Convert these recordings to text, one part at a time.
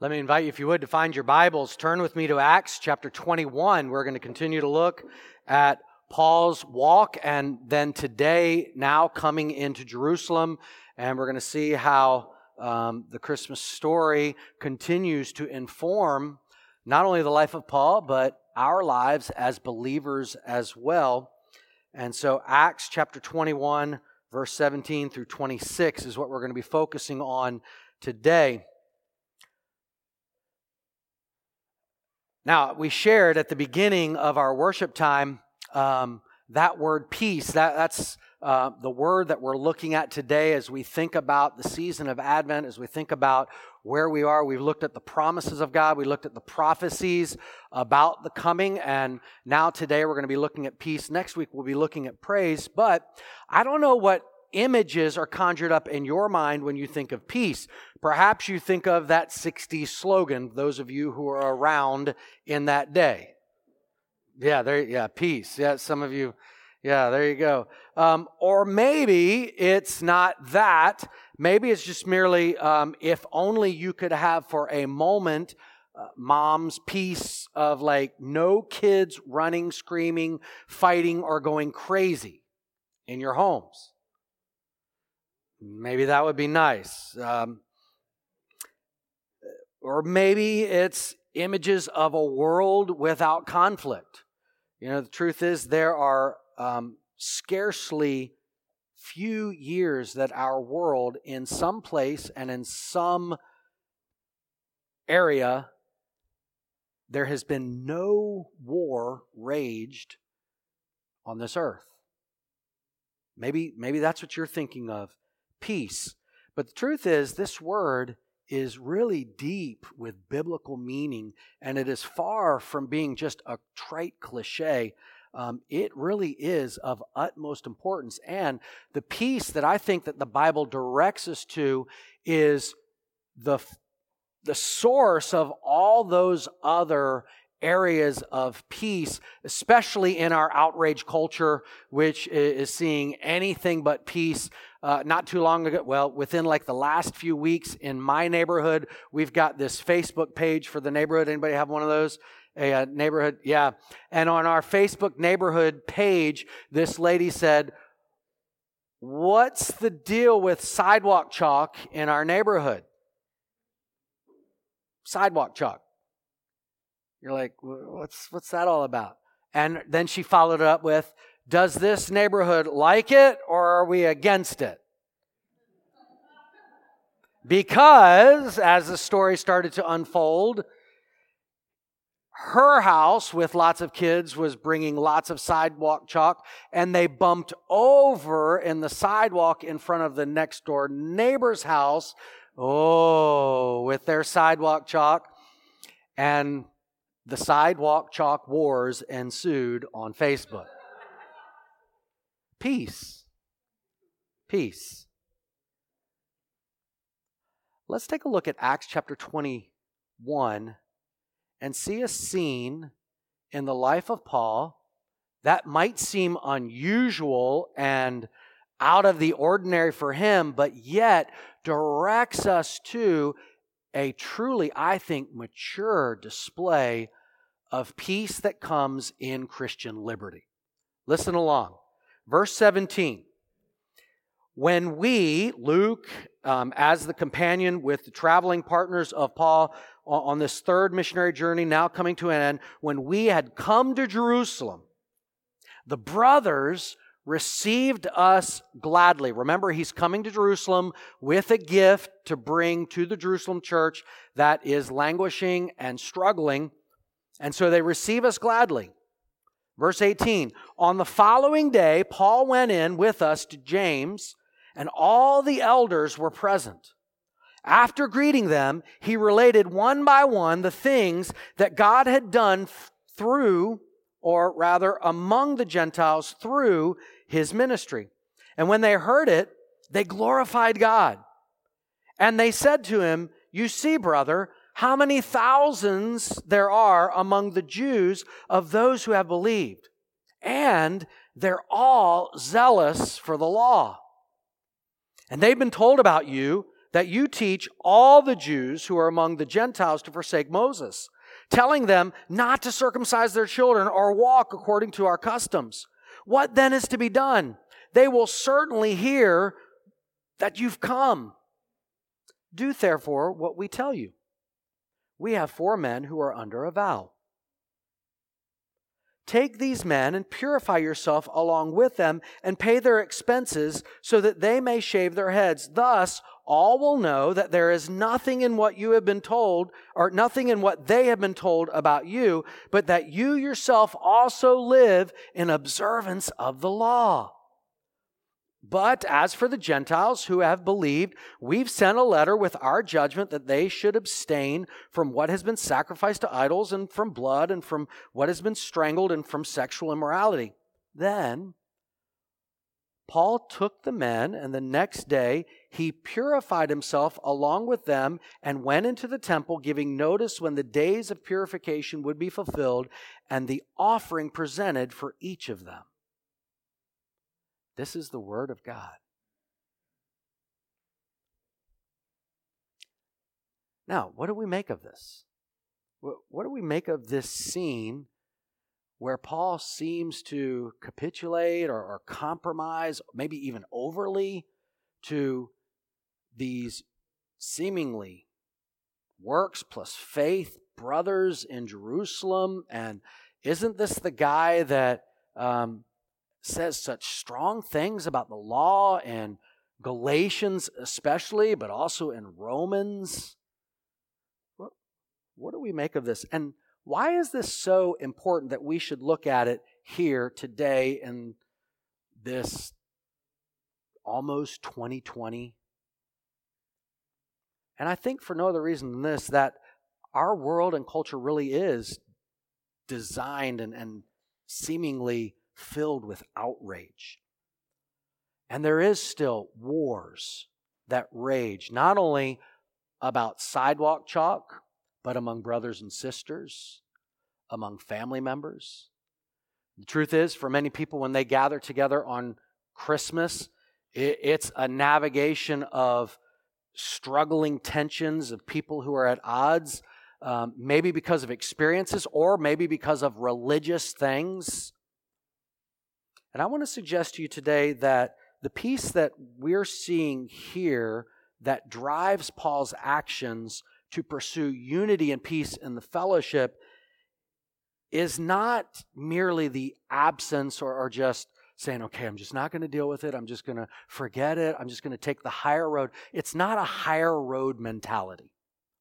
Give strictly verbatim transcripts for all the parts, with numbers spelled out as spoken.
Let me invite you, if you would, to find your Bibles. Turn with me to Acts chapter twenty-one. We're going to continue to look at Paul's walk, and then today, now coming into Jerusalem, and we're going to see how um, the Christmas story continues to inform not only the life of Paul, but our lives as believers as well. And so Acts chapter twenty-one, verse seventeen through twenty-six is what we're going to be focusing on today. Now, we shared at the beginning of our worship time um, that word peace. That, that's uh, the word that we're looking at today as we think about the season of Advent, as we think about where we are. We've looked at the promises of God. We looked at the prophecies about the coming. And now today we're going to be looking at peace. Next week we'll be looking at praise. But I don't know what images are conjured up in your mind when you think of peace. Perhaps you think of that sixties slogan, those of you who are around in that day. Yeah, there, yeah, peace. Yeah, some of you, yeah, there you go. Um, or maybe it's not that. Maybe it's just merely, um, if only you could have for a moment uh, mom's peace of like no kids running, screaming, fighting, or going crazy in your homes. Maybe that would be nice. Um, or maybe it's images of a world without conflict. You know, the truth is there are um, scarcely few years that our world in some place and in some area, there has been no war raged on this earth. Maybe, maybe that's what you're thinking of. Peace. But the truth is, this word is really deep with biblical meaning, and it is far from being just a trite cliche. Um, it really is of utmost importance. And the peace that I think that the Bible directs us to is the, the source of all those other areas of peace, especially in our outrage culture, which is seeing anything but peace. Uh, not too long ago, well, within like the last few weeks in my neighborhood, we've got this Facebook page for the neighborhood. Anybody have one of those? A uh, neighborhood, yeah. And on our Facebook neighborhood page, this lady said, "What's the deal with sidewalk chalk in our neighborhood?" Sidewalk chalk. You're like, what's what's that all about? And then she followed it up with, does this neighborhood like it or are we against it? Because as the story started to unfold, her house with lots of kids was bringing lots of sidewalk chalk, and they bumped over in the sidewalk in front of the next door neighbor's house, oh, with their sidewalk chalk. And the sidewalk chalk wars ensued on Facebook. Peace. Peace. Let's take a look at Acts chapter twenty-one and see a scene in the life of Paul that might seem unusual and out of the ordinary for him, but yet directs us to a truly, I think, mature display of peace that comes in Christian liberty. Listen along. Verse seventeen. When we, Luke, um, as the companion with the traveling partners of Paul on this third missionary journey now coming to an end, when we had come to Jerusalem, the brothers received us gladly. Remember, he's coming to Jerusalem with a gift to bring to the Jerusalem church that is languishing and struggling. And so they receive us gladly. Verse eighteen, on the following day, Paul went in with us to James, and all the elders were present. After greeting them, he related one by one the things that God had done through, or rather among the Gentiles through his ministry. And when they heard it, they glorified God. And they said to him, you see, brother, how many thousands there are among the Jews of those who have believed. And they're all zealous for the law. And they've been told about you that you teach all the Jews who are among the Gentiles to forsake Moses, telling them not to circumcise their children or walk according to our customs. What then is to be done? They will certainly hear that you've come. Do therefore what we tell you. We have four men who are under a vow. Take these men and purify yourself along with them and pay their expenses so that they may shave their heads. Thus, all will know that there is nothing in what you have been told, or nothing in what they have been told about you, but that you yourself also live in observance of the law. But as for the Gentiles who have believed, we've sent a letter with our judgment that they should abstain from what has been sacrificed to idols and from blood and from what has been strangled and from sexual immorality. Then Paul took the men, and the next day he purified himself along with them and went into the temple, giving notice when the days of purification would be fulfilled and the offering presented for each of them. This is the word of God. Now, what do we make of this? What do we make of this scene where Paul seems to capitulate or, or compromise, maybe even overly, to these seemingly works plus faith brothers in Jerusalem? And isn't this the guy that um, says such strong things about the law in Galatians especially, but also in Romans? What, what do we make of this? And why is this so important that we should look at it here today in this almost twenty twenty? And I think for no other reason than this, that our world and culture really is designed and, and seemingly filled with outrage. And there is still wars that rage, not only about sidewalk chalk, but among brothers and sisters, among family members. The truth is, for many people, when they gather together on Christmas, it's a navigation of struggling tensions of people who are at odds, um, maybe because of experiences or maybe because of religious things. And I want to suggest to you today that the peace that we're seeing here that drives Paul's actions to pursue unity and peace in the fellowship is not merely the absence or, or just saying, okay, I'm just not going to deal with it. I'm just going to forget it. I'm just going to take the higher road. It's not a higher road mentality.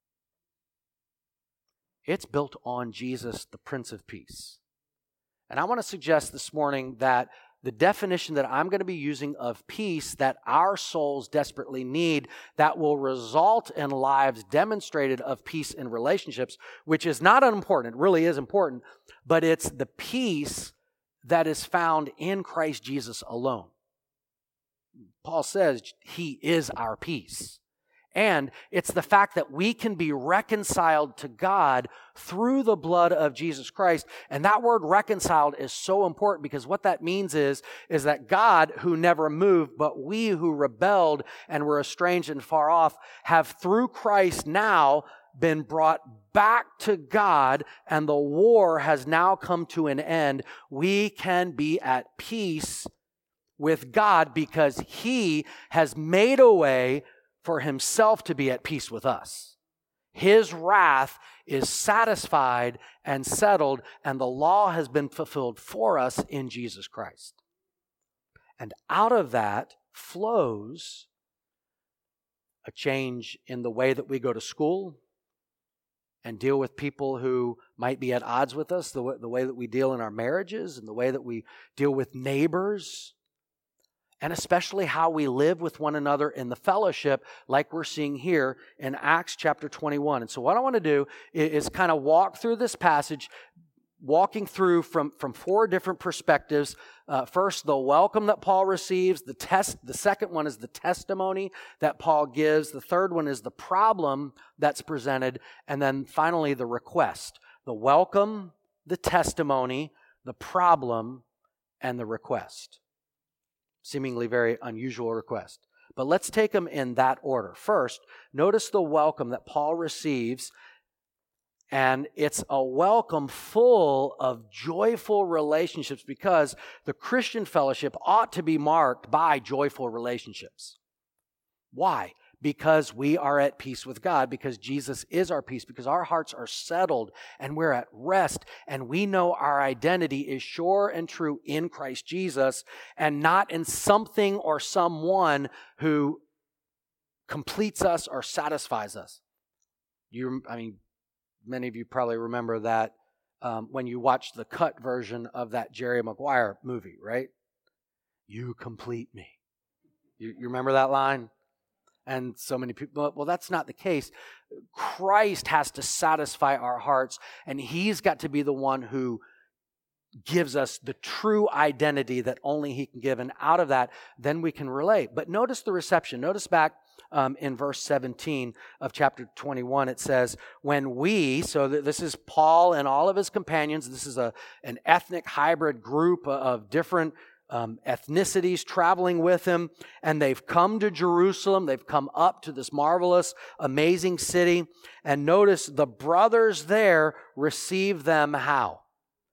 It's built on Jesus, the Prince of Peace. And I want to suggest this morning that the definition that I'm going to be using of peace that our souls desperately need, that will result in lives demonstrated of peace in relationships, which is not unimportant, it really is important, but it's the peace that is found in Christ Jesus alone. Paul says he is our peace. And it's the fact that we can be reconciled to God through the blood of Jesus Christ. And that word reconciled is so important because what that means is, is that God, who never moved, but we who rebelled and were estranged and far off, have through Christ now been brought back to God, and the war has now come to an end. We can be at peace with God because He has made a way for Himself to be at peace with us. His wrath is satisfied and settled, and the law has been fulfilled for us in Jesus Christ. And out of that flows a change in the way that we go to school and deal with people who might be at odds with us, the way, the way that we deal in our marriages and the way that we deal with neighbors, and especially how we live with one another in the fellowship like we're seeing here in Acts chapter twenty-one. And so what I want to do is, is kind of walk through this passage, walking through from, from four different perspectives. Uh, first, the welcome that Paul receives. The test. The second one is the testimony that Paul gives. The third one is the problem that's presented. And then finally, the request. The welcome, the testimony, the problem, and the request. Seemingly very unusual request. But let's take them in that order. First, notice the welcome that Paul receives, and it's a welcome full of joyful relationships, because the Christian fellowship ought to be marked by joyful relationships. Why? Because we are at peace with God, because Jesus is our peace, because our hearts are settled and we're at rest, and we know our identity is sure and true in Christ Jesus and not in something or someone who completes us or satisfies us. You, I mean, many of you probably remember that um, when you watched the cut version of that Jerry Maguire movie, right? You complete me. You, you remember that line? And so many people, well, that's not the case. Christ has to satisfy our hearts, and he's got to be the one who gives us the true identity that only he can give. And out of that, then we can relate. But notice the reception. Notice back um, in verse seventeen of chapter twenty-one, it says, when we, so th- this is Paul and all of his companions, this is a an ethnic hybrid group of different Um, ethnicities traveling with him, and they've come to Jerusalem. They've come up to this marvelous, amazing city. And notice the brothers there receive them how?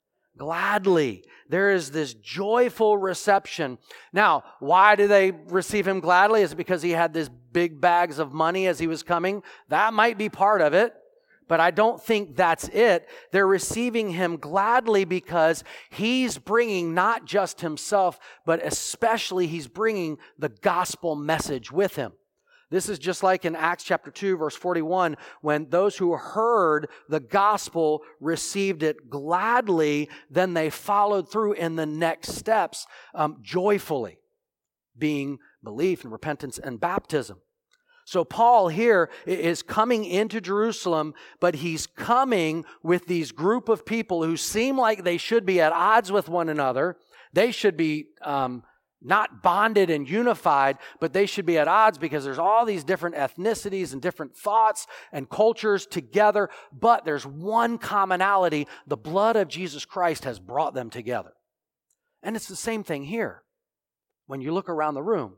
Gladly. There is this joyful reception. Now, why do they receive him gladly? Is it because he had these big bags of money as he was coming? That might be part of it. But I don't think that's it. They're receiving him gladly because he's bringing not just himself, but especially he's bringing the gospel message with him. This is just like in Acts chapter two, verse forty-one, when those who heard the gospel received it gladly, then they followed through in the next steps um, joyfully, being belief and repentance and baptism. So Paul here is coming into Jerusalem, but he's coming with these group of people who seem like they should be at odds with one another. They should be um, not bonded and unified, but they should be at odds because there's all these different ethnicities and different thoughts and cultures together. But there's one commonality. The blood of Jesus Christ has brought them together. And it's the same thing here. When you look around the room,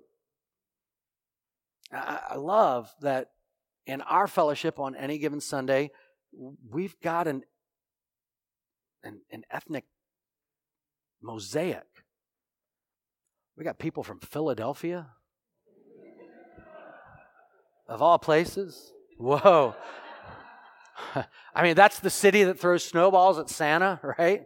I love that in our fellowship on any given Sunday, we've got an, an, an ethnic mosaic. We got people from Philadelphia, of all places. Whoa. I mean, that's the city that throws snowballs at Santa, right?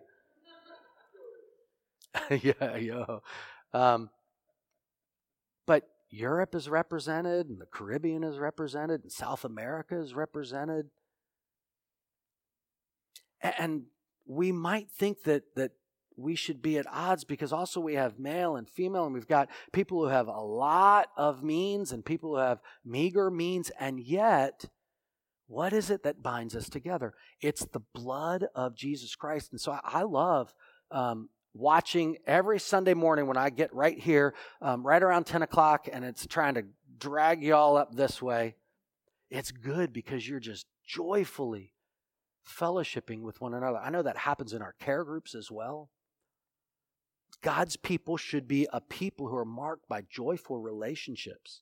yeah, yo. Um, but Europe is represented, and the Caribbean is represented, and South America is represented. And we might think that that we should be at odds because also we have male and female, and we've got people who have a lot of means and people who have meager means, and yet, what is it that binds us together? It's the blood of Jesus Christ. And so I, I love um, watching every Sunday morning when I get right here, um, right around ten o'clock, and it's trying to drag y'all up this way. It's good because you're just joyfully fellowshipping with one another. I know that happens in our care groups as well. God's people should be a people who are marked by joyful relationships.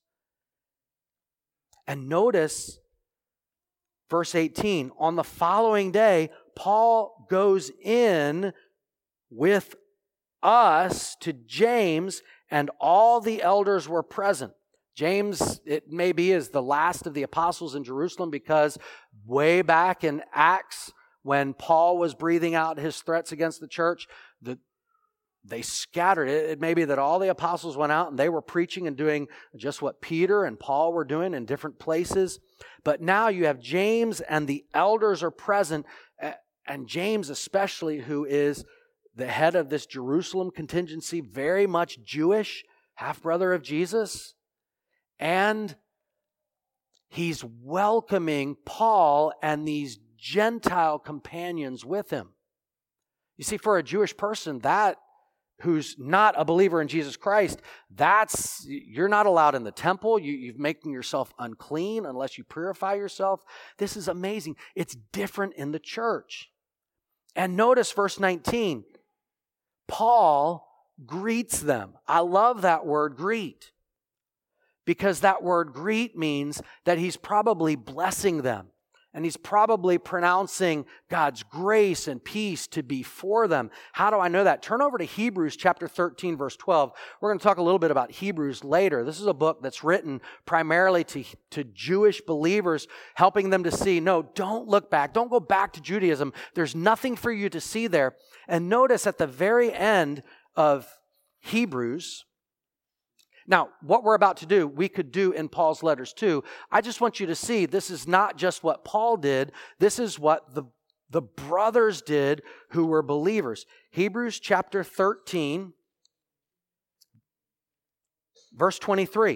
And notice verse eighteen, on the following day, Paul goes in with us to James, and all the elders were present. James, it maybe is the last of the apostles in Jerusalem because way back in Acts, when Paul was breathing out his threats against the church, the, they scattered. It, it may be that all the apostles went out and they were preaching and doing just what Peter and Paul were doing in different places. But now you have James and the elders are present, and James especially, who is the head of this Jerusalem contingency, very much Jewish, half-brother of Jesus. And he's welcoming Paul and these Gentile companions with him. You see, for a Jewish person, that who's not a believer in Jesus Christ, that's, you're not allowed in the temple. You, you're making yourself unclean unless you purify yourself. This is amazing. It's different in the church. And notice verse nineteen. Paul greets them. I love that word, greet. because that word greet means that he's probably blessing them. And he's probably pronouncing God's grace and peace to be for them. How do I know that? Turn over to Hebrews chapter thirteen, verse twelve. We're going to talk a little bit about Hebrews later. This is a book that's written primarily to, to Jewish believers, helping them to see, no, don't look back. Don't go back to Judaism. There's nothing for you to see there. And notice at the very end of Hebrews, now, what we're about to do, we could do in Paul's letters too. I just want you to see this is not just what Paul did. This is what the, the brothers did who were believers. Hebrews chapter thirteen, verse twenty-three.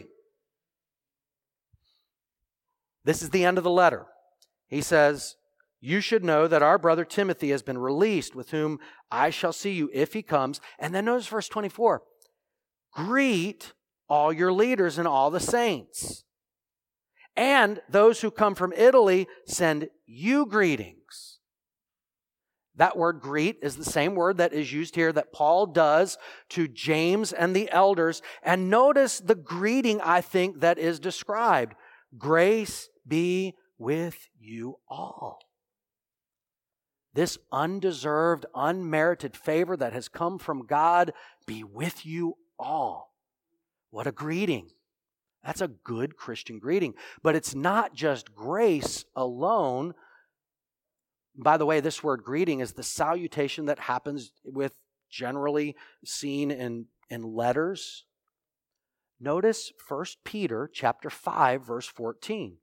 This is the end of the letter. He says, "You should know that our brother Timothy has been released, with whom I shall see you if he comes." And then notice verse twenty-four. "Greet all your leaders and all the saints. And those who come from Italy send you greetings." That word greet is the same word that is used here that Paul does to James and the elders. And notice the greeting, I think, that is described. "Grace be with you all." This undeserved, unmerited favor that has come from God be with you all. What a greeting. That's a good Christian greeting. But it's not just grace alone. By the way, this word greeting is the salutation that happens with generally seen in, in letters. Notice First Peter chapter five, verse fourteen.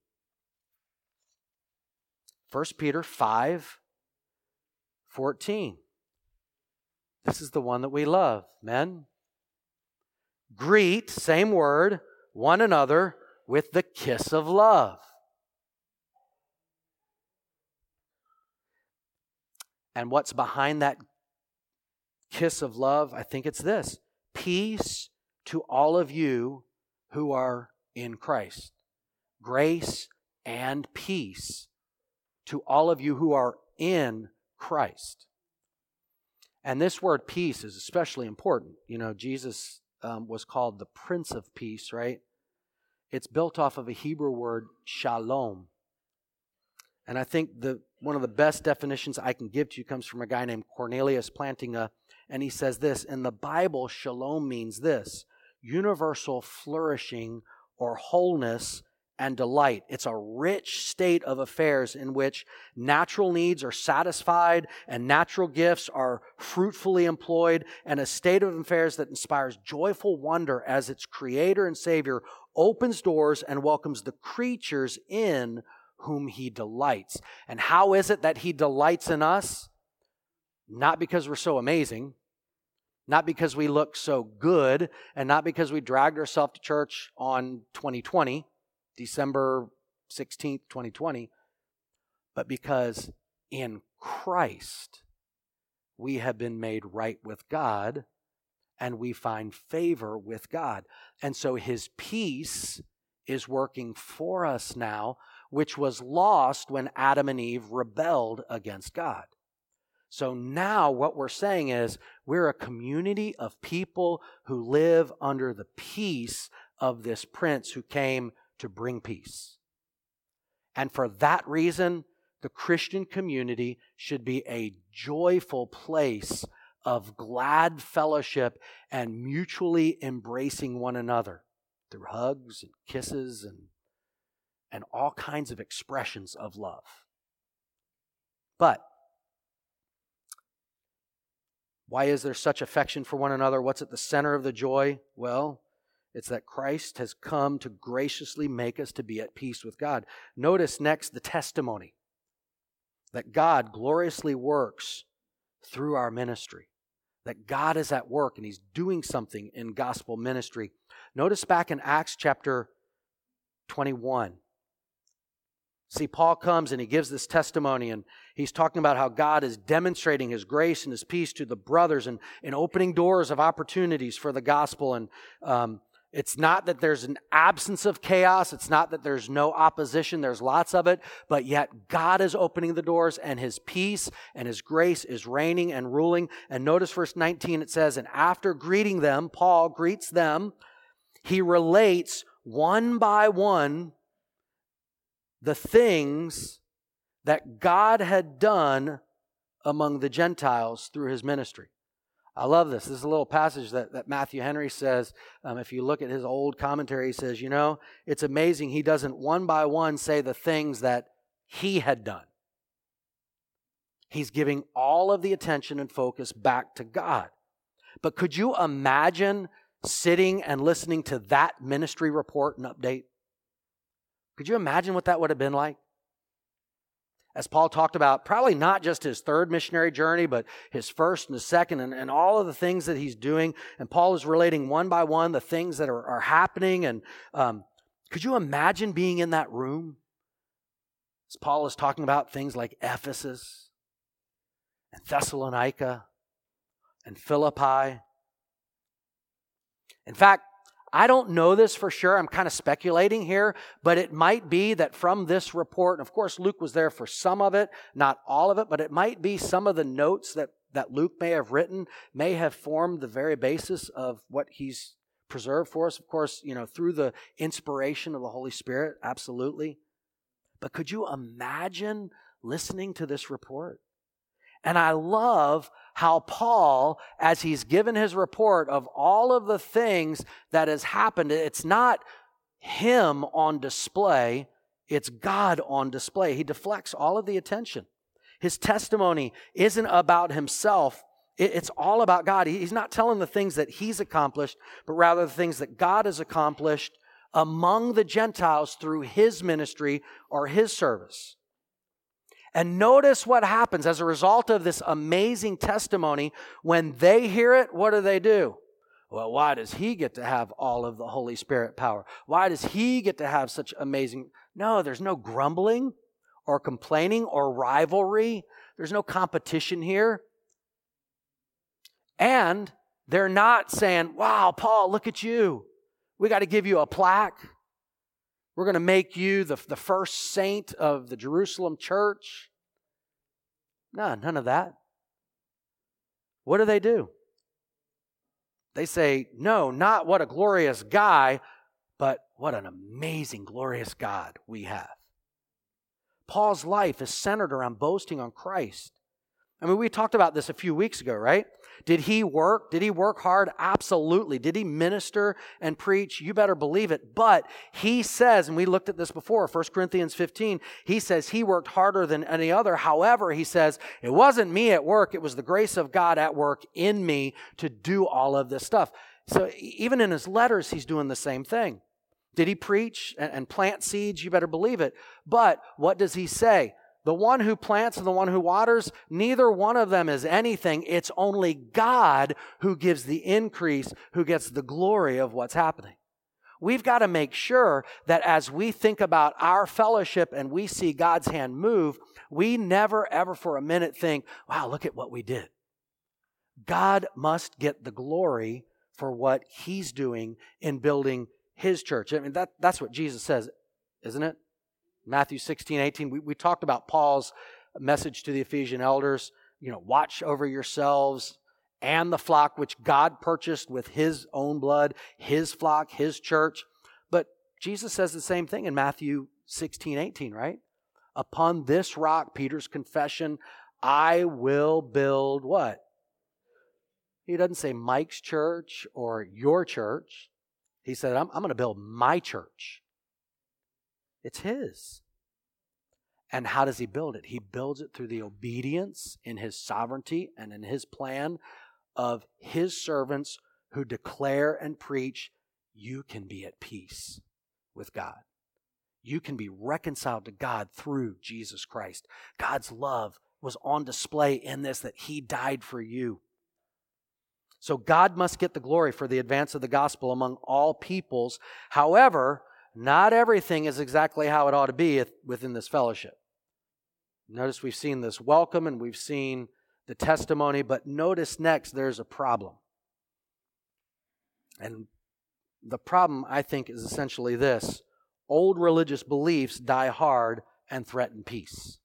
First Peter five, fourteen. This is the one that we love, men. "Greet," same word, "one another with the kiss of love." And what's behind that kiss of love? I think it's this. "Peace to all of you who are in Christ." Grace and peace to all of you who are in Christ. And this word peace is especially important. You know, Jesus Um, was called the Prince of Peace, right? It's built off of a Hebrew word, shalom. And I think the one of the best definitions I can give to you comes from a guy named Cornelius Plantinga, and he says this: in the Bible, shalom means this: universal flourishing or wholeness and delight. It's a rich state of affairs in which natural needs are satisfied and natural gifts are fruitfully employed, and a state of affairs that inspires joyful wonder as its creator and savior opens doors and welcomes the creatures in whom he delights. And how is it that he delights in us? Not because we're so amazing, not because we look so good, and not because we dragged ourselves to church on twenty twenty, December sixteenth, twenty twenty, but because in Christ we have been made right with God and we find favor with God. And so his peace is working for us now, which was lost when Adam and Eve rebelled against God. So now what we're saying is we're a community of people who live under the peace of this Prince who came to bring peace. And for that reason, the Christian community should be a joyful place of glad fellowship and mutually embracing one another through hugs and kisses and, and all kinds of expressions of love. But why is there such affection for one another? What's at the center of the joy? Well, it's that Christ has come to graciously make us to be at peace with God. Notice next the testimony that God gloriously works through our ministry. That God is at work and he's doing something in gospel ministry. Notice back in Acts chapter twenty-one. See, Paul comes and he gives this testimony, and he's talking about how God is demonstrating his grace and his peace to the brothers and, and opening doors of opportunities for the gospel. And um, it's not that there's an absence of chaos. It's not that there's no opposition. There's lots of it. But yet God is opening the doors, and his peace and his grace is reigning and ruling. And notice verse nineteen, it says, "And after greeting them," Paul greets them, "he relates one by one the things that God had done among the Gentiles through his ministry. I love this. This is a little passage that, that Matthew Henry says. Um, if you look at his old commentary, he says, you know, it's amazing he doesn't one by one say the things that he had done. He's giving all of the attention and focus back to God. But could you imagine sitting and listening to that ministry report and update? Could you imagine what that would have been like? As Paul talked about, probably not just his third missionary journey, but his first and his second, and, and all of the things that he's doing. And Paul is relating one by one the things that are, are happening. And um, could you imagine being in that room? As Paul is talking about things like Ephesus and Thessalonica and Philippi. In fact, I don't know this for sure. I'm kind of speculating here, but it might be that from this report, and of course Luke was there for some of it, not all of it, but it might be some of the notes that, that Luke may have written may have formed the very basis of what he's preserved for us. Of course, you know, through the inspiration of the Holy Spirit, absolutely. But could you imagine listening to this report? And I love how Paul, as he's given his report of all of the things that has happened, it's not him on display, it's God on display. He deflects all of the attention. His testimony isn't about himself. It's all about God. He's not telling the things that he's accomplished, but rather the things that God has accomplished among the Gentiles through his ministry or his service. And notice what happens as a result of this amazing testimony. When they hear it, what do they do? Well, why does he get to have all of the Holy Spirit power? Why does he get to have such amazing... No, there's no grumbling or complaining or rivalry. There's no competition here. And they're not saying, wow, Paul, look at you. We got to give you a plaque. We're going to make you the, the first saint of the Jerusalem church. No, none of that. What do they do? They say, no, not what a glorious guy, but what an amazing, glorious God we have. Paul's life is centered around boasting on Christ. I mean, we talked about this a few weeks ago, right? Did he work? Did he work hard? Absolutely. Did he minister and preach? You better believe it. But he says, and we looked at this before, First Corinthians fifteen, he says he worked harder than any other. However, he says, it wasn't me at work. It was the grace of God at work in me to do all of this stuff. So even in his letters, he's doing the same thing. Did he preach and plant seeds? You better believe it. But what does he say? The one who plants and the one who waters, neither one of them is anything. It's only God who gives the increase, who gets the glory of what's happening. We've got to make sure that as we think about our fellowship and we see God's hand move, we never ever for a minute think, wow, look at what we did. God must get the glory for what he's doing in building his church. I mean, that, that's what Jesus says, isn't it? Matthew sixteen, eighteen, we, we talked about Paul's message to the Ephesian elders, you know, watch over yourselves and the flock which God purchased with his own blood, his flock, his church. But Jesus says the same thing in Matthew sixteen, eighteen, right? Upon this rock, Peter's confession, I will build what? He doesn't say Mike's church or your church. He said, I'm, I'm going to build my church. It's his. And how does he build it? He builds it through the obedience in his sovereignty and in his plan of his servants who declare and preach, you can be at peace with God. You can be reconciled to God through Jesus Christ. God's love was on display in this, that he died for you. So God must get the glory for the advance of the gospel among all peoples. However, not everything is exactly how it ought to be within this fellowship. Notice we've seen this welcome and we've seen the testimony, but notice next there's a problem. And the problem, I think, is essentially this. Old religious beliefs die hard and threaten peace.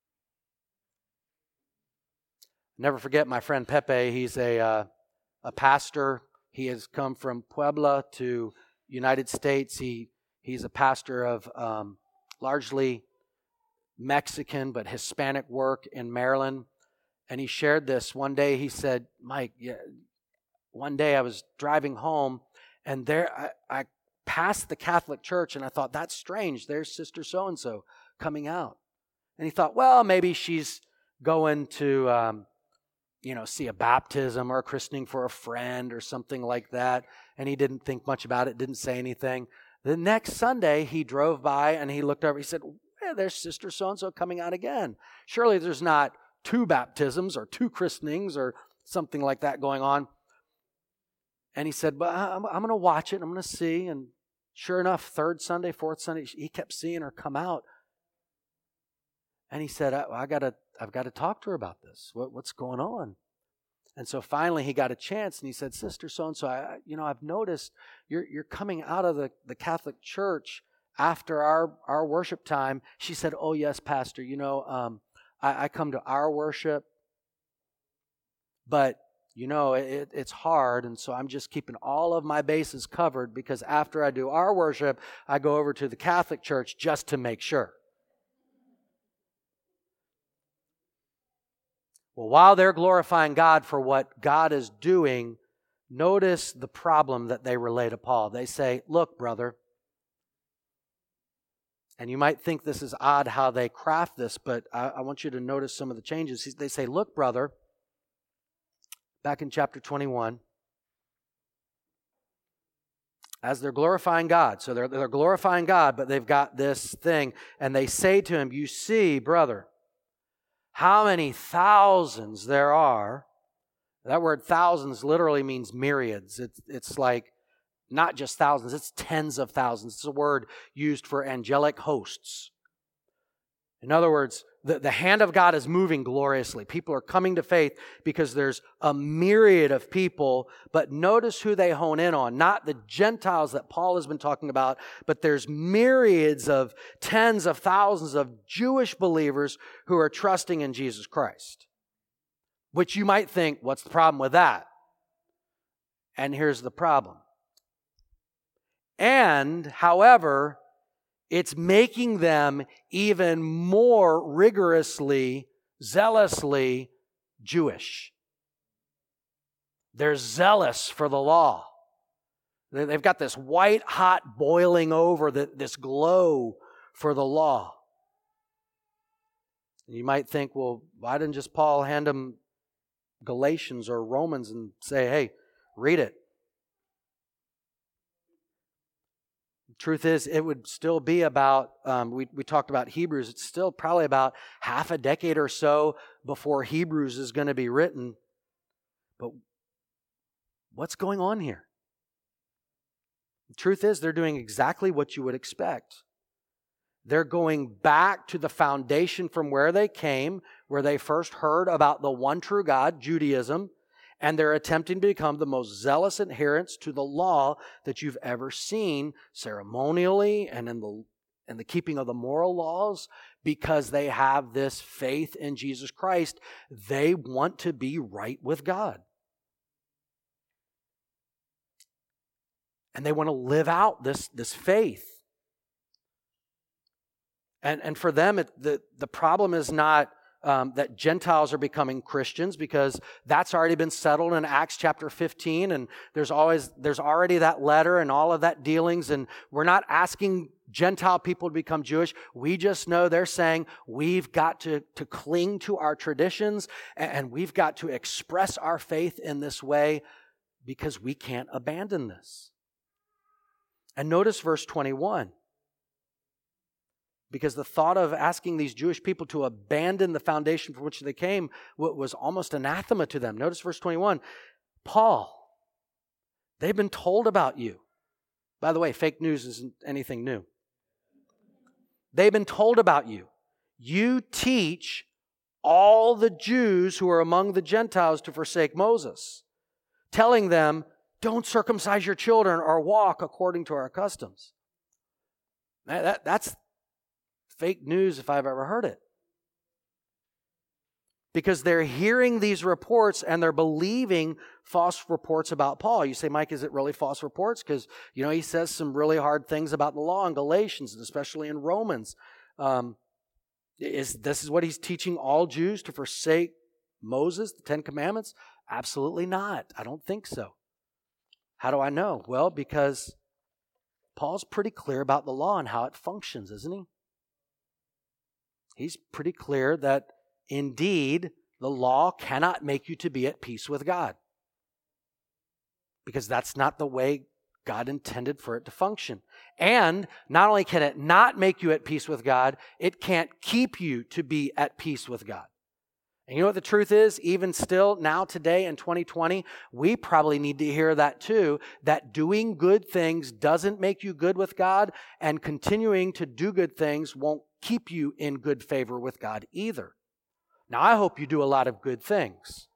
Never forget my friend Pepe. He's a, uh, a pastor. He has come from Puebla to United States. He he's a pastor of um, largely Mexican but Hispanic work in Maryland. And he shared this one day. He said, Mike, yeah, one day I was driving home, and there I, I passed the Catholic church, and I thought, that's strange. There's Sister so-and-so coming out. And he thought, well, maybe she's going to, um, you know, see a baptism or a christening for a friend or something like that. And he didn't think much about it, didn't say anything. The next Sunday, he drove by, and he looked over. He said, well, there's Sister so-and-so coming out again. Surely there's not two baptisms or two christenings or something like that going on. And he said, but I'm, I'm going to watch it. I'm going to see. And sure enough, third Sunday, fourth Sunday, he kept seeing her come out. And he said, I, I gotta, I've got to talk to her about this. What, what's going on? And so finally he got a chance, and he said, Sister so-and-so, I, you know, I've noticed you're, you're coming out of the, the Catholic Church after our, our worship time. She said, oh, yes, Pastor, you know, um, I, I come to our worship, but, you know, it, it's hard, and so I'm just keeping all of my bases covered, because after I do our worship, I go over to the Catholic Church just to make sure. Well, while they're glorifying God for what God is doing, notice the problem that they relay to Paul. They say, look, brother, and you might think this is odd how they craft this, but I, I want you to notice some of the changes. They say, look, brother, back in chapter twenty-one, as they're glorifying God. So they're, they're glorifying God, but they've got this thing. And they say to him, you see, brother, how many thousands there are. That word thousands literally means myriads. It's, it's like not just thousands, it's tens of thousands. It's a word used for angelic hosts. In other words, the, the hand of God is moving gloriously. People are coming to faith because there's a myriad of people, but notice who they hone in on. Not the Gentiles that Paul has been talking about, but there's myriads of tens of thousands of Jewish believers who are trusting in Jesus Christ. Which you might think, what's the problem with that? And here's the problem. And, however, it's making them even more rigorously, zealously Jewish. They're zealous for the law. They've got this white hot boiling over, this glow for the law. You might think, well, why didn't just Paul hand them Galatians or Romans and say, hey, read it? Truth is, it would still be about, um, we, we talked about Hebrews, it's still probably about half a decade or so before Hebrews is going to be written. But what's going on here? The truth is, they're doing exactly what you would expect. They're going back to the foundation from where they came, where they first heard about the one true God, Judaism, and they're attempting to become the most zealous adherents to the law that you've ever seen ceremonially and in the, in the keeping of the moral laws, because they have this faith in Jesus Christ. They want to be right with God. And they want to live out this, this faith. And, and for them, it, the, the problem is not Um, that Gentiles are becoming Christians, because that's already been settled in Acts chapter fifteen, and there's always there's already that letter and all of that dealings, and we're not asking Gentile people to become Jewish. We just know they're saying we've got to, to cling to our traditions, and, and we've got to express our faith in this way because we can't abandon this. And notice verse twenty-one. Because the thought of asking these Jewish people to abandon the foundation from which they came was almost anathema to them. Notice verse twenty-one. Paul, they've been told about you. By the way, fake news isn't anything new. They've been told about you. You teach all the Jews who are among the Gentiles to forsake Moses, telling them, don't circumcise your children or walk according to our customs. That, that's fake news if I've ever heard it. because they're hearing these reports and they're believing false reports about Paul. You say, Mike, is it really false reports? Because, you know, he says some really hard things about the law in Galatians, and especially in Romans. Um, is this is what he's teaching all Jews to forsake Moses, the Ten Commandments? Absolutely not. I don't think so. How do I know? Well, because Paul's pretty clear about the law and how it functions, isn't he? He's pretty clear that indeed the law cannot make you to be at peace with God, because that's not the way God intended for it to function. And not only can it not make you at peace with God, it can't keep you to be at peace with God. And you know what the truth is? Even still, now, today, in twenty twenty, we probably need to hear that too, that doing good things doesn't make you good with God, and continuing to do good things won't keep you in good favor with God either. Now, I hope you do a lot of good things,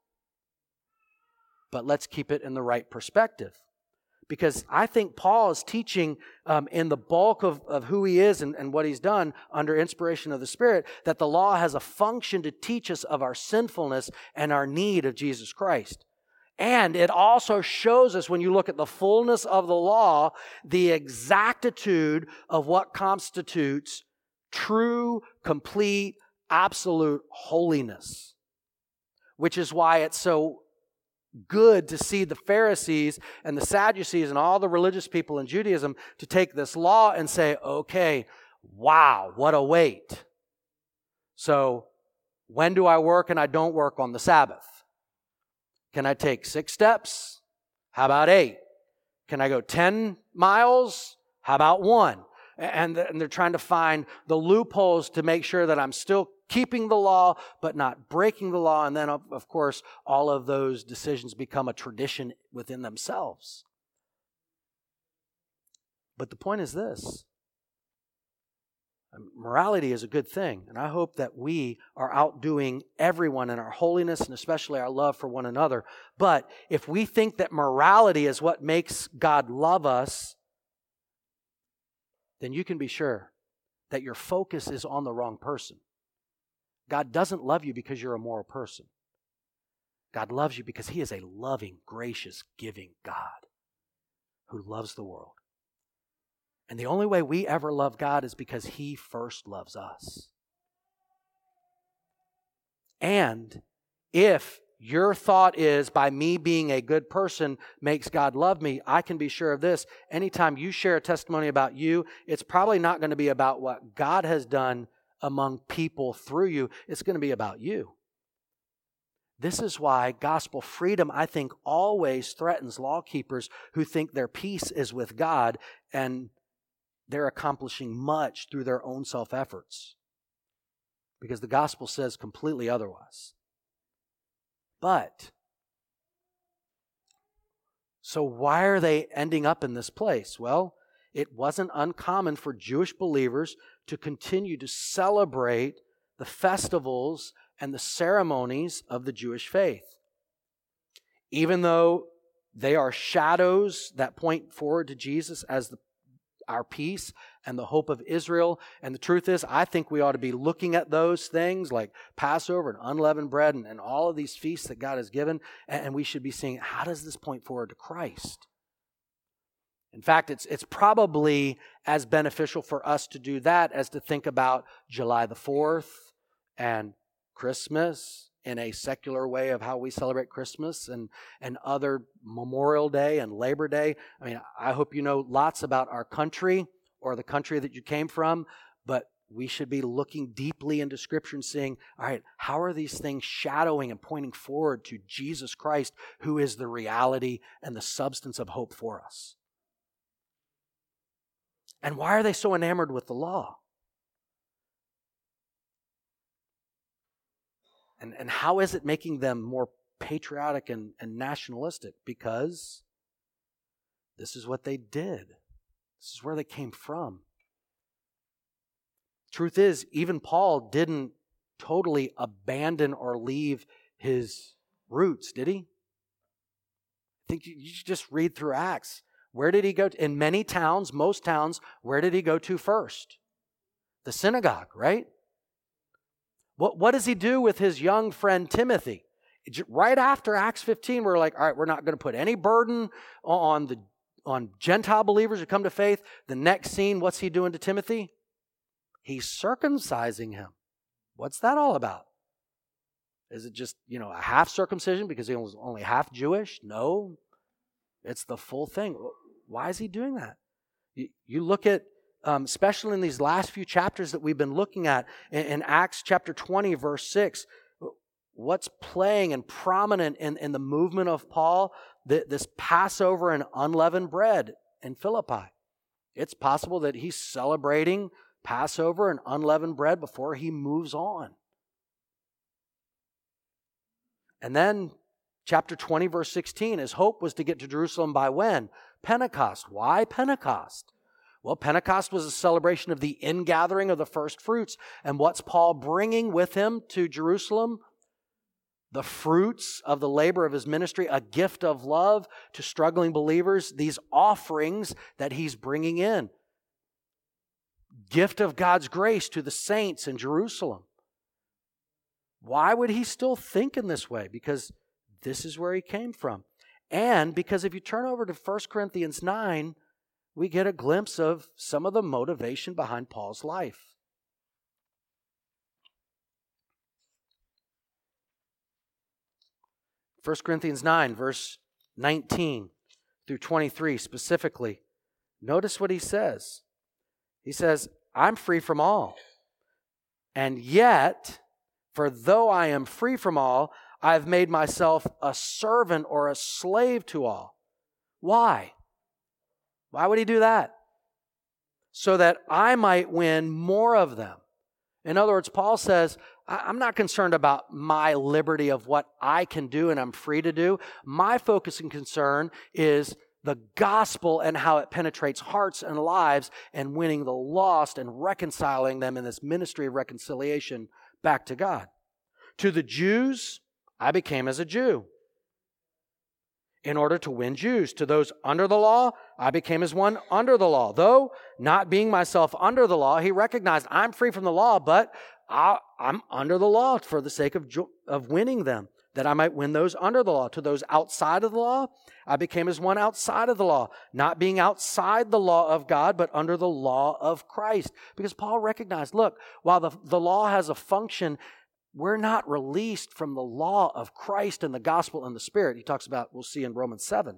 but let's keep it in the right perspective. Because I think Paul is teaching um, in the bulk of, of who he is and, and what he's done under inspiration of the Spirit, that the law has a function to teach us of our sinfulness and our need of Jesus Christ. And it also shows us, when you look at the fullness of the law, the exactitude of what constitutes true, complete, absolute holiness. Which is why it's so good to see the Pharisees and the Sadducees and all the religious people in Judaism to take this law and say, okay, wow, what a weight. So when do I work and I don't work on the Sabbath? Can I take six steps? How about eight? Can I go ten miles? How about one? And they're trying to find the loopholes to make sure that I'm still keeping the law, but not breaking the law. And then, of course, all of those decisions become a tradition within themselves. But the point is this. Morality is a good thing. And I hope that we are outdoing everyone in our holiness and especially our love for one another. But if we think that morality is what makes God love us, then you can be sure that your focus is on the wrong person. God doesn't love you because you're a moral person. God loves you because He is a loving, gracious, giving God who loves the world. And the only way we ever love God is because He first loves us. And if your thought is, by me being a good person makes God love me, I can be sure of this. Anytime you share a testimony about you, it's probably not going to be about what God has done among people through you. It's going to be about you. This is why gospel freedom, I think, always threatens lawkeepers who think their peace is with God and they're accomplishing much through their own self-efforts. Because the gospel says completely otherwise. But, so why are they ending up in this place? Well, it wasn't uncommon for Jewish believers to continue to celebrate the festivals and the ceremonies of the Jewish faith. Even though they are shadows that point forward to Jesus as the our peace and the hope of Israel. And the truth is, I think we ought to be looking at those things like Passover and unleavened bread and, and all of these feasts that God has given. And, and we should be seeing, how does this point forward to Christ? In fact, it's it's probably as beneficial for us to do that as to think about July the fourth and Christmas in a secular way of how we celebrate Christmas and, and other Memorial Day and Labor Day. I mean, I hope you know lots about our country or the country that you came from, but we should be looking deeply into Scripture and seeing, all right, how are these things shadowing and pointing forward to Jesus Christ, who is the reality and the substance of hope for us? And why are they so enamored with the law? And, and how is it making them more patriotic and, and nationalistic? Because this is what they did. This is where they came from. Truth is, even Paul didn't totally abandon or leave his roots, did he? I think you, you should just read through Acts. Where did he go to? In many towns, most towns, where did he go to first? The synagogue, right? What, what does he do with his young friend Timothy? Right after Acts fifteen, we're like, all right, we're not going to put any burden on the on Gentile believers who come to faith. The next scene, what's he doing to Timothy? He's circumcising him. What's that all about? Is it just, you know, a half circumcision because he was only half Jewish? No, it's the full thing. Why is he doing that? You, you look at, um, especially in these last few chapters that we've been looking at, in, in Acts chapter twenty, verse six, what's playing and prominent in, in the movement of Paul? The, this Passover and unleavened bread in Philippi. It's possible that he's celebrating Passover and unleavened bread before he moves on. And then chapter twenty, verse sixteen, his hope was to get to Jerusalem by when? Pentecost. Why Pentecost? Well, Pentecost was a celebration of the ingathering of the first fruits. And what's Paul bringing with him to Jerusalem? The fruits of the labor of his ministry, a gift of love to struggling believers, these offerings that he's bringing in. Gift of God's grace to the saints in Jerusalem. Why would he still think in this way? Because this is where he came from. And because if you turn over to First Corinthians nine, we get a glimpse of some of the motivation behind Paul's life. First Corinthians nine, verse nineteen through twenty-three specifically. Notice what he says. He says, I'm free from all. And yet, for though I am free from all, I have made myself a servant or a slave to all. Why? Why would he do that? So that I might win more of them. In other words, Paul says, I'm not concerned about my liberty of what I can do and I'm free to do. My focus and concern is the gospel and how it penetrates hearts and lives and winning the lost and reconciling them in this ministry of reconciliation back to God. To the Jews, I became as a Jew in order to win Jews. To those under the law, I became as one under the law. Though not being myself under the law, he recognized I'm free from the law, but I, I'm under the law for the sake of, of winning them, that I might win those under the law. To those outside of the law, I became as one outside of the law, not being outside the law of God, but under the law of Christ. Because Paul recognized, look, while the, the law has a function, we're not released from the law of Christ and the gospel and the Spirit. He talks about, we'll see in Romans seven.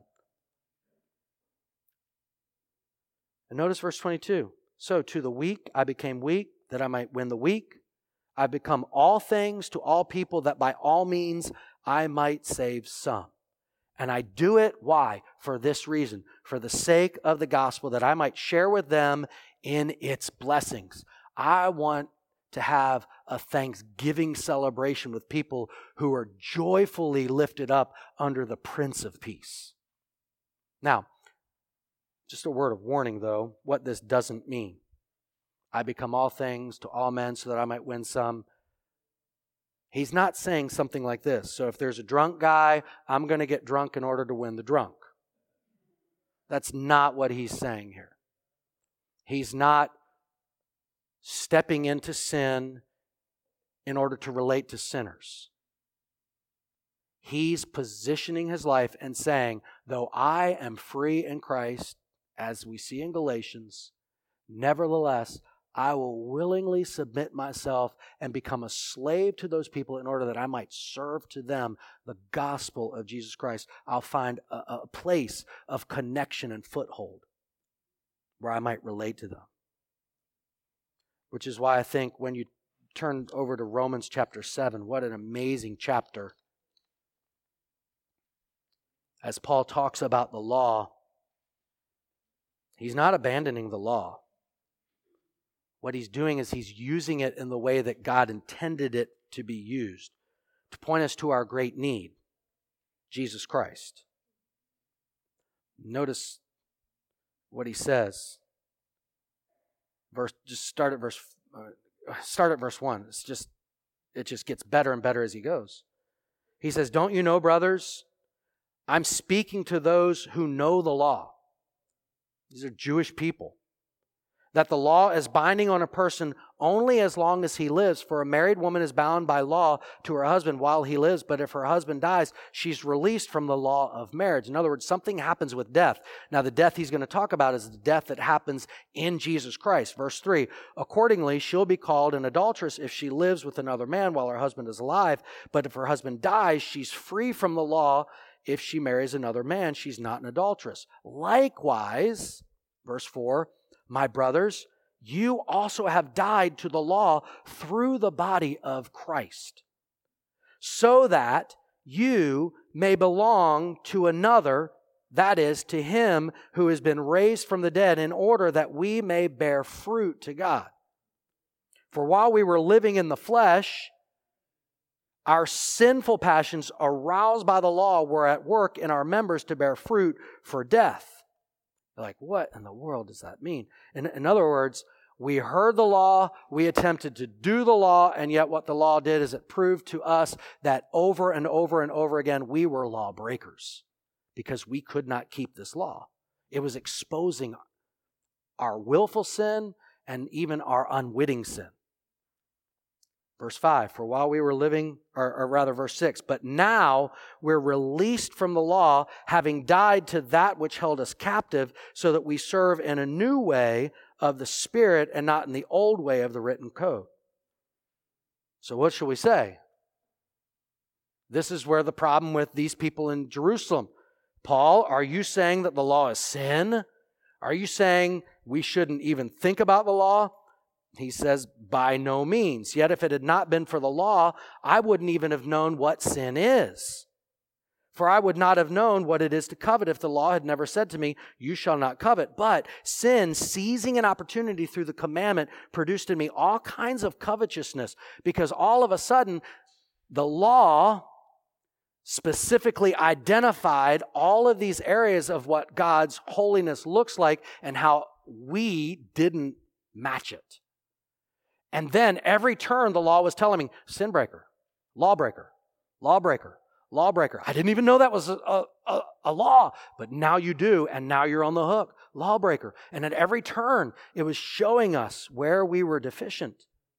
And notice verse twenty-two. So to the weak I became weak, that I might win the weak. I become all things to all people, that by all means I might save some. And I do it, why? For this reason, for the sake of the gospel, that I might share with them in its blessings. I want to have a Thanksgiving celebration with people who are joyfully lifted up under the Prince of Peace. Now, just a word of warning, though, what this doesn't mean. I become all things to all men so that I might win some. He's not saying something like this. So if there's a drunk guy, I'm going to get drunk in order to win the drunk. That's not what he's saying here. He's not stepping into sin in order to relate to sinners. He's positioning his life and saying, though I am free in Christ, as we see in Galatians, nevertheless, I will willingly submit myself and become a slave to those people in order that I might serve to them the gospel of Jesus Christ. I'll find a, a place of connection and foothold where I might relate to them. Which is why I think when you turn over to Romans chapter seven, what an amazing chapter. As Paul talks about the law, he's not abandoning the law. What he's doing is he's using it in the way that God intended it to be used, to point us to our great need, Jesus Christ. Notice what he says. Verse, just start at verse, uh, start at verse one. It's just, it just gets better and better as he goes. He says, "Don't you know, brothers? I'm speaking to those who know the law." These are Jewish people. that the law is binding on a person only as long as he lives. For a married woman is bound by law to her husband while he lives, but if her husband dies, she's released from the law of marriage. In other words, something happens with death. Now, the death he's going to talk about is the death that happens in Jesus Christ. Verse three, accordingly, she'll be called an adulteress if she lives with another man while her husband is alive, but if her husband dies, she's free from the law. If she marries another man, she's not an adulteress. Likewise, verse four, my brothers, you also have died to the law through the body of Christ, so that you may belong to another, that is, to him who has been raised from the dead, in order that we may bear fruit to God. For while we were living in the flesh, our sinful passions aroused by the law were at work in our members to bear fruit for death. They're like, what in the world does that mean? In, in other words, we heard the law, we attempted to do the law, and yet what the law did is it proved to us that over and over and over again, we were lawbreakers because we could not keep this law. It was exposing our willful sin and even our unwitting sin. Verse five, for while we were living, or, or rather verse six, but now we're released from the law, having died to that which held us captive, so that we serve in a new way of the Spirit and not in the old way of the written code. So what shall we say? This is where the problem with these people in Jerusalem. Paul, are you saying that the law is sin? Are you saying we shouldn't even think about the law? He says, by no means. Yet if it had not been for the law, I wouldn't even have known what sin is. For I would not have known what it is to covet if the law had never said to me, you shall not covet. But sin, seizing an opportunity through the commandment, produced in me all kinds of covetousness, because all of a sudden, the law specifically identified all of these areas of what God's holiness looks like and how we didn't match it. And then every turn the law was telling me, sin breaker, lawbreaker, lawbreaker, lawbreaker. I didn't even know that was a, a, a law, but now you do, and now you're on the hook, lawbreaker. And at every turn, it was showing us where we were deficient.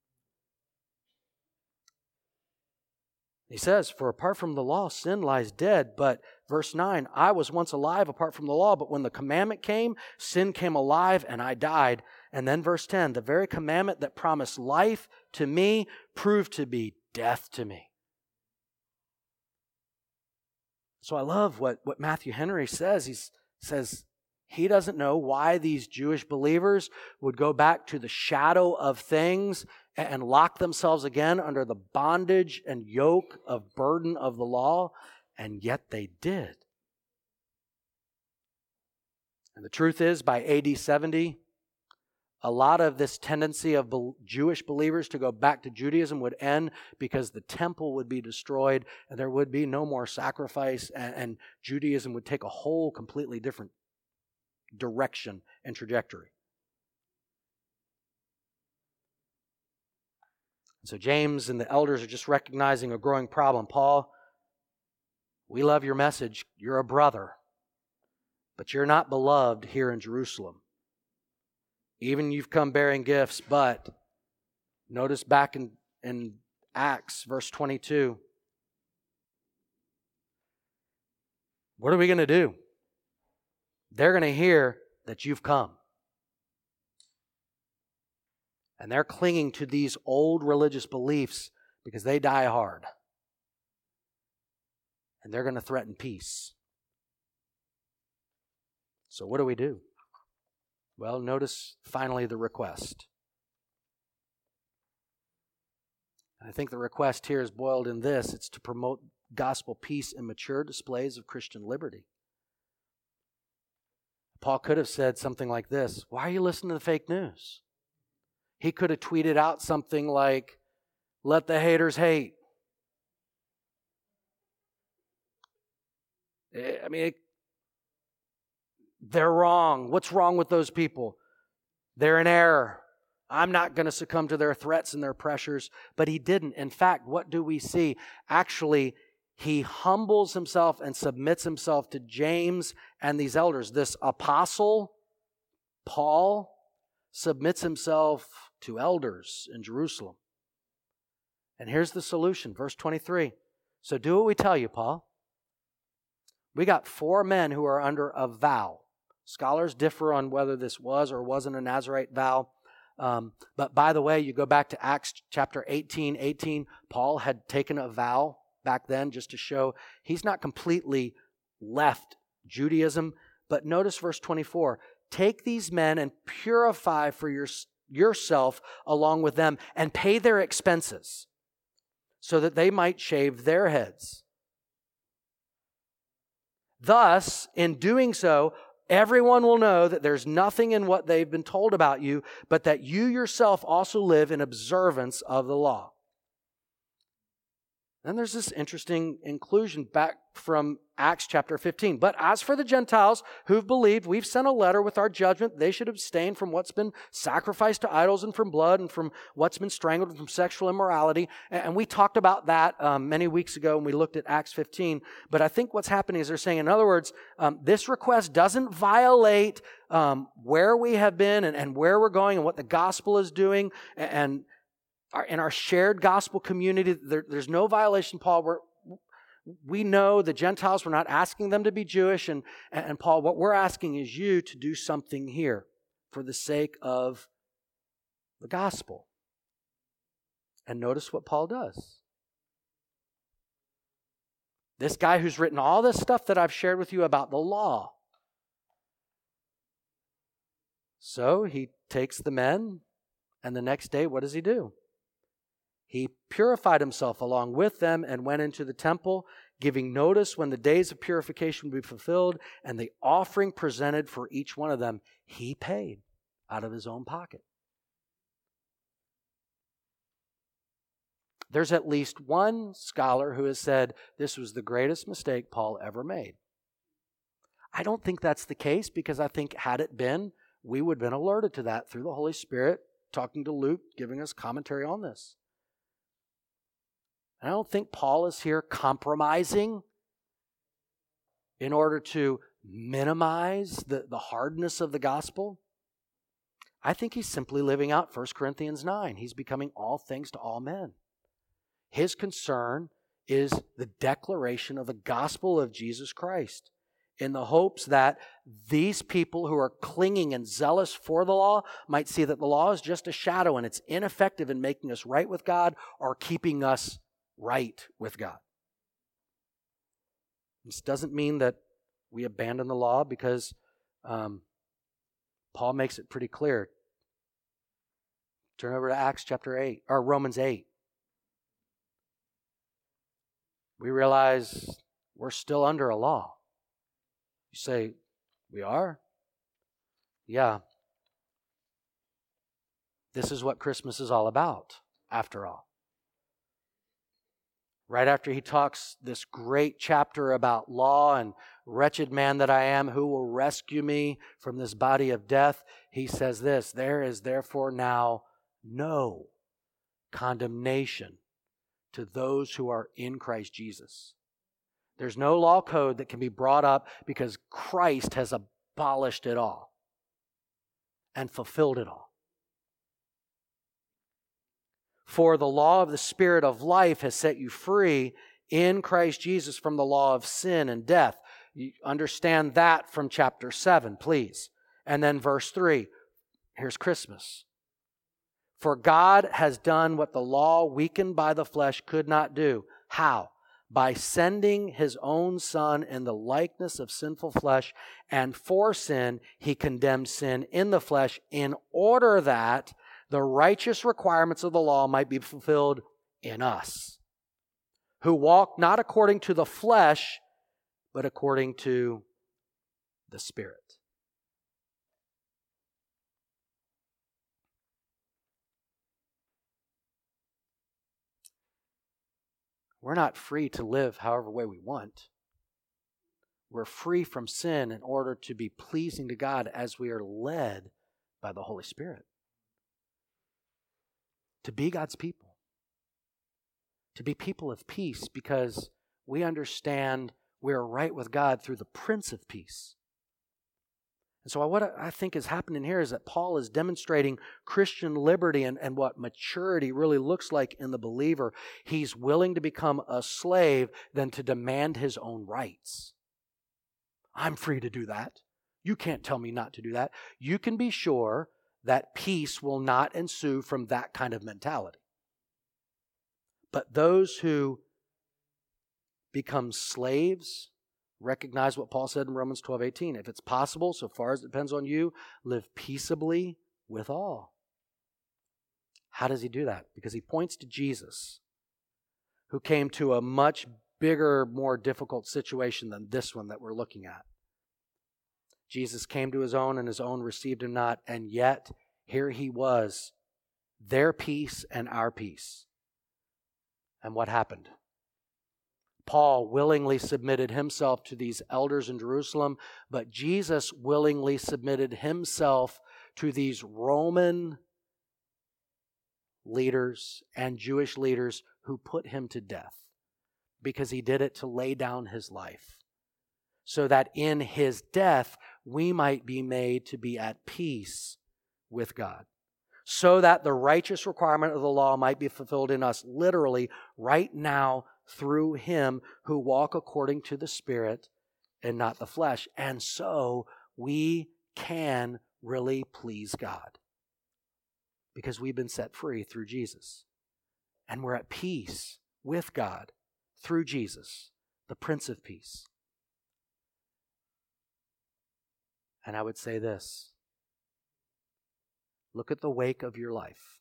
He says, for apart from the law, sin lies dead. But verse nine, I was once alive apart from the law, but when the commandment came, sin came alive and I died. And then verse ten, the very commandment that promised life to me proved to be death to me. So I love what, what Matthew Henry says. He says he doesn't know why these Jewish believers would go back to the shadow of things and lock themselves again under the bondage and yoke of burden of the law, and yet they did. And the truth is, by A D seventy, a lot of this tendency of Jewish believers to go back to Judaism would end because the temple would be destroyed and there would be no more sacrifice, and, and Judaism would take a whole completely different direction and trajectory. So James and the elders are just recognizing a growing problem. Paul, we love your message. You're a brother, but you're not beloved here in Jerusalem. Even you've come bearing gifts, but notice back in, in Acts, verse twenty-two. What are we going to do? They're going to hear that you've come. And they're clinging to these old religious beliefs because they die hard. And they're going to threaten peace. So what do we do? Well, notice finally the request. I think the request here is boiled in this. It's to promote gospel peace and mature displays of Christian liberty. Paul could have said something like this: why are you listening to the fake news? He could have tweeted out something like, let the haters hate. I mean, it, they're wrong. What's wrong with those people? They're in error. I'm not going to succumb to their threats and their pressures. But he didn't. In fact, what do we see? Actually, he humbles himself and submits himself to James and these elders. This apostle, Paul, submits himself to elders in Jerusalem. And here's the solution, verse twenty-three. So do what we tell you, Paul. We got four men who are under a vow. Scholars differ on whether this was or wasn't a Nazirite vow. Um, but by the way, you go back to Acts chapter eighteen, eighteen, Paul had taken a vow back then just to show he's not completely left Judaism. But notice verse twenty-four. Take these men and purify for your, yourself along with them and pay their expenses so that they might shave their heads. Thus, in doing so, everyone will know that there's nothing in what they've been told about you, but that you yourself also live in observance of the law. Then there's this interesting inclusion back from Acts chapter fifteen. But as for the Gentiles who've believed, we've sent a letter with our judgment. They should abstain from what's been sacrificed to idols and from blood and from what's been strangled and from sexual immorality. And we talked about that um, many weeks ago when we looked at Acts fifteen. But I think what's happening is they're saying, in other words, um, this request doesn't violate um, where we have been and, and where we're going and what the gospel is doing. And our, in our shared gospel community, there, there's no violation, Paul. We're, we know the Gentiles, we're not asking them to be Jewish. And, and Paul, what we're asking is you to do something here for the sake of the gospel. And notice what Paul does. This guy who's written all this stuff that I've shared with you about the law. So he takes the men, and the next day, what does he do? He purified himself along with them and went into the temple, giving notice when the days of purification would be fulfilled, and the offering presented for each one of them, he paid out of his own pocket. There's at least one scholar who has said this was the greatest mistake Paul ever made. I don't think that's the case, because I think had it been, we would have been alerted to that through the Holy Spirit, talking to Luke, giving us commentary on this. And I don't think Paul is here compromising in order to minimize the, the hardness of the gospel. I think he's simply living out First Corinthians nine. He's becoming all things to all men. His concern is the declaration of the gospel of Jesus Christ, in the hopes that these people who are clinging and zealous for the law might see that the law is just a shadow and it's ineffective in making us right with God or keeping us right with God. This doesn't mean that we abandon the law, because um, Paul makes it pretty clear. Turn over to Acts chapter eight, or Romans eight. We realize we're still under a law. You say, we are? Yeah. This is what Christmas is all about, after all. Right after he talks this great chapter about law and wretched man that I am, who will rescue me from this body of death, he says this: there is therefore now no condemnation to those who are in Christ Jesus. There's no law code that can be brought up, because Christ has abolished it all and fulfilled it all. For the law of the Spirit of life has set you free in Christ Jesus from the law of sin and death. You understand that from chapter seven, please. And then verse three. Here's Christmas. For God has done what the law, weakened by the flesh, could not do. How? By sending his own Son in the likeness of sinful flesh, and for sin he condemned sin in the flesh, in order that the righteous requirements of the law might be fulfilled in us, who walk not according to the flesh, but according to the Spirit. We're not free to live however way we want. We're free from sin in order to be pleasing to God as we are led by the Holy Spirit. To be God's people. To be people of peace, because we understand we're right with God through the Prince of Peace. And so what I think is happening here is that Paul is demonstrating Christian liberty and, and what maturity really looks like in the believer. He's willing to become a slave than to demand his own rights. I'm free to do that. You can't tell me not to do that. You can be sure that peace will not ensue from that kind of mentality. But those who become slaves recognize what Paul said in Romans twelve eighteen. If it's possible, so far as it depends on you, live peaceably with all. How does he do that? Because he points to Jesus, who came to a much bigger, more difficult situation than this one that we're looking at. Jesus came to his own, and his own received him not, and yet here he was, their peace and our peace. And what happened? Paul willingly submitted himself to these elders in Jerusalem, but Jesus willingly submitted himself to these Roman leaders and Jewish leaders who put him to death, because he did it to lay down his life, so that in his death we might be made to be at peace with God, so that the righteous requirement of the law might be fulfilled in us, literally right now, through him who walk according to the Spirit and not the flesh. And so we can really please God, because we've been set free through Jesus. And we're at peace with God through Jesus, the Prince of Peace. And I would say this: look at the wake of your life.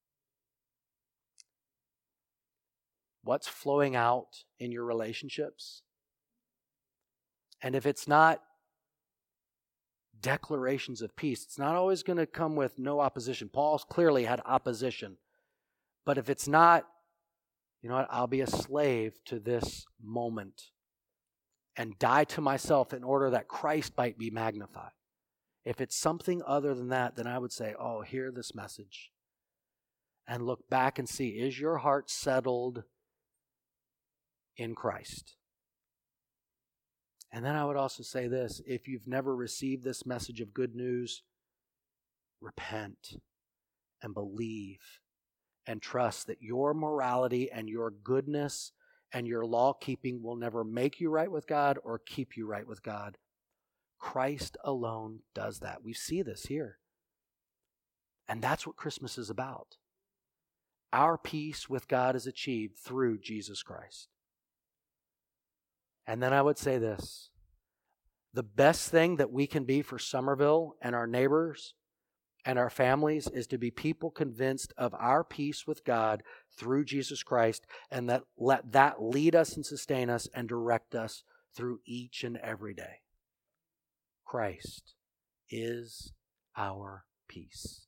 What's flowing out in your relationships? And if it's not declarations of peace, it's not always going to come with no opposition. Paul clearly had opposition. But if it's not, you know what, I'll be a slave to this moment and die to myself in order that Christ might be magnified. If it's something other than that, then I would say, oh, hear this message and look back and see, is your heart settled in Christ? And then I would also say this: if you've never received this message of good news, repent and believe and trust that your morality and your goodness and your law keeping will never make you right with God or keep you right with God. Christ alone does that. We see this here. And that's what Christmas is about. Our peace with God is achieved through Jesus Christ. And then I would say this: the best thing that we can be for Somerville and our neighbors and our families is to be people convinced of our peace with God through Jesus Christ, and that let that lead us and sustain us and direct us through each and every day. Christ is our peace.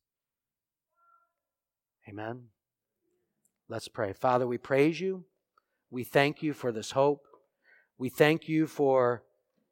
Amen. Let's pray. Father, we praise you. We thank you for this hope. We thank you for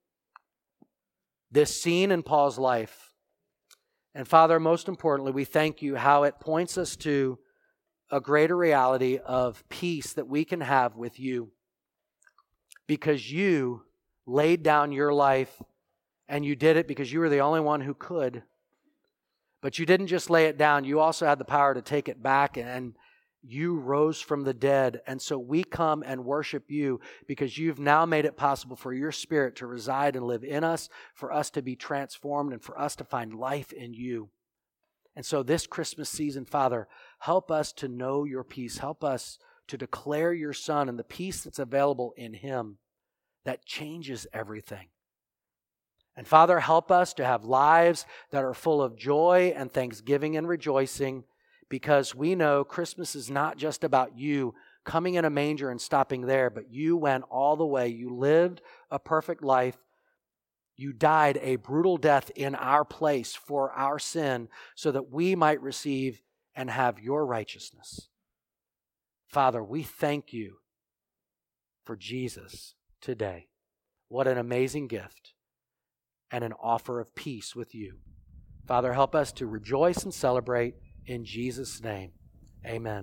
this scene in Paul's life. And Father, most importantly, we thank you how it points us to a greater reality of peace that we can have with you, because you laid down your life, and you did it because you were the only one who could. But you didn't just lay it down. You also had the power to take it back, and you rose from the dead. And so we come and worship you because you've now made it possible for your Spirit to reside and live in us, for us to be transformed, and for us to find life in you. And so this Christmas season, Father, help us to know your peace. Help us to declare your Son and the peace that's available in him that changes everything. And Father, help us to have lives that are full of joy and thanksgiving and rejoicing, because we know Christmas is not just about you coming in a manger and stopping there, but you went all the way. You lived a perfect life. You died a brutal death in our place for our sin so that we might receive and have your righteousness. Father, we thank you for Jesus today. What an amazing gift and an offer of peace with you. Father, help us to rejoice and celebrate in Jesus' name. Amen.